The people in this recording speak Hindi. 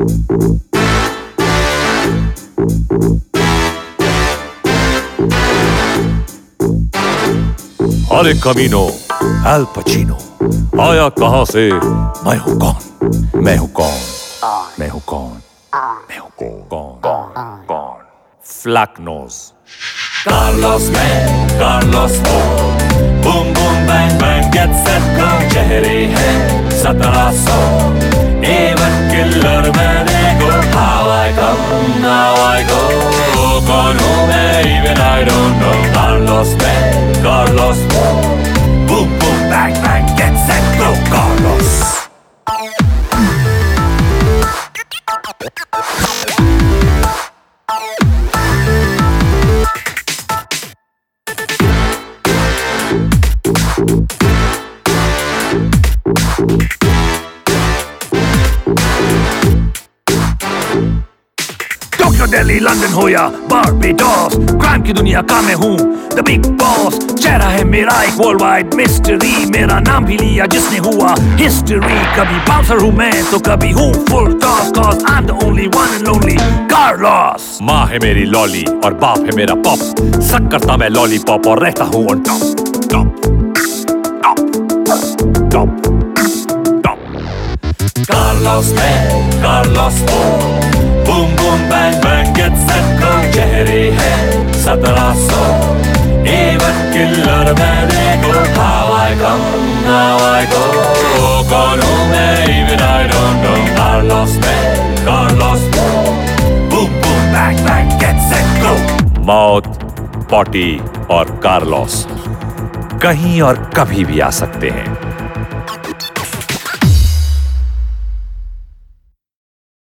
अरे कमीनो, एल पचीनो आया कहां से? मैं हूं कौन? मैं हूं कौन? मैं हूं कौन? मैं हूं कौन? फ्लैक नोज Carlos में Carlos हो, boom boom bang bang get set go, चेहरे हैं 1700, even killer मैंने go, how I come, how I go, कौन हूँ मैं even I don't know, Carlos में Carlos हो, boom boom bang bang get set go, Carlos. Tokyo Delhi London हो या बारबेडोस, क्राइम की दुनिया का मैं हूँ द बिग बॉस। चेहरा है मेरा एक वर्ल्ड वाइड मिस्ट्री, मेरा नाम भी लिया जिसने हुआ हिस्ट्री। कभी बाउंसर हूँ मैं तो कभी हूँ full toss, cause I'm the only one and only Carlos। माँ है मेरी लॉली और बाप है मेरा पॉप, सक करता मैं लॉलीपॉप और रहता हूँ on top top top top top. Carlos में Carlos हो, boom boom bang bang get set go, चेहरे हैं 1700, even killer मैंने go, how I come, how I go, कौन हूँ मैं even I don't know, Carlos में Carlos हो, boom boom bang bang get set go। मौत, पॉटी और कार्लोस कहीं और कभी भी आ सकते हैं।